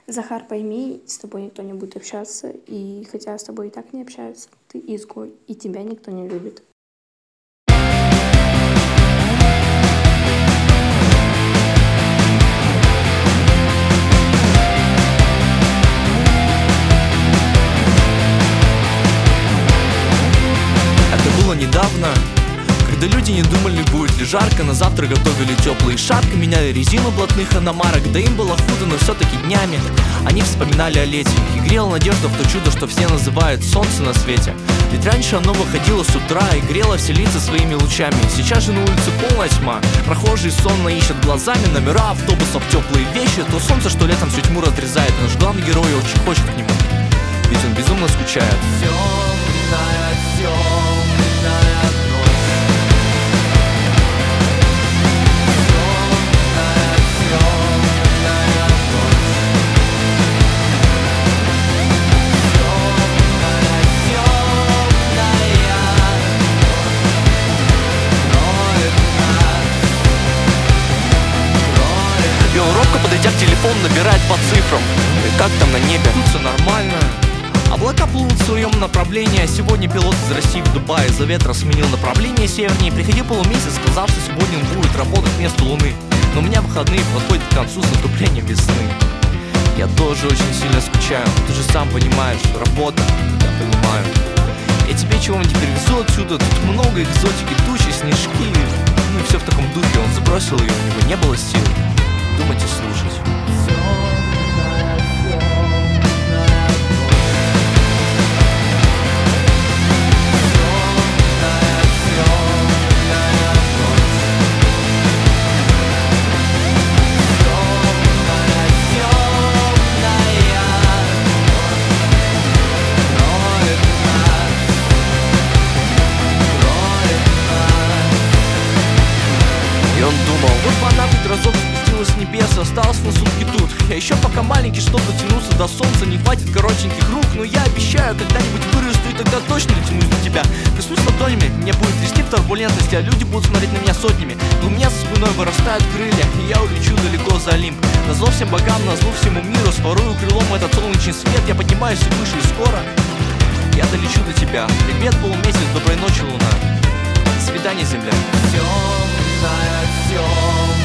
Захар, пойми, с тобой никто не будет общаться, и хотя с тобой и так не общаются, ты изгой, и тебя никто не любит. Это было недавно, когда люди не думали, будет ли жарко. На завтра готовили теплые шапки, меняли резину блатных иномарок. Да им было худо, но все-таки днями они вспоминали о лете. И грела надежда в то чудо, что все называют солнце на свете. Ведь раньше оно выходило с утра и грело все лица своими лучами. Сейчас же на улице полная тьма. Прохожие сонно ищут глазами номера автобусов, теплые вещи. То солнце, что летом всю тьму разрезает. И наш главный герой очень хочет к нему, ведь он безумно скучает. Темная, темная ночь. И он робко, подойдя к телефону, набирает по цифрам. И как там на небе? Тут все нормально. Облака плывут в своем направлении. А сегодня пилот из России в Дубае из-за ветра сменил направление севернее. Приходил полумесяц, сказал, что сегодня он будет работать вместо Луны. Но у меня выходные подходят к концу с наступлением весны. Я тоже очень сильно скучаю. Ты же сам понимаешь, работа, я понимаю. Я тебе чего-нибудь привезу отсюда. Тут много экзотики, тучи, снежки. Ну и все в таком духе. Он сбросил ее, у него не было сил думать и слушать. И он думал, вот бы она хоть разок спустилась с небес, осталась на сутки тут. Я еще пока маленький, чтобы дотянуться до солнца, не хватит коротеньких рук. Но я обещаю, когда-нибудь вырасту, и тогда точно дотянусь до тебя. Коснусь ладонями, меня будет трясти в турбулентности, а люди будут смотреть на меня сотнями. Но у меня за спиной вырастают крылья, и я улечу далеко за Олимп. Назло всем богам, назло всему миру, сворую крылом этот солнечный свет. Я поднимаюсь и выше, и скоро я долечу до тебя. Привет, полумесяц, доброй ночи, луна. До свидания, земля. Темная, темная.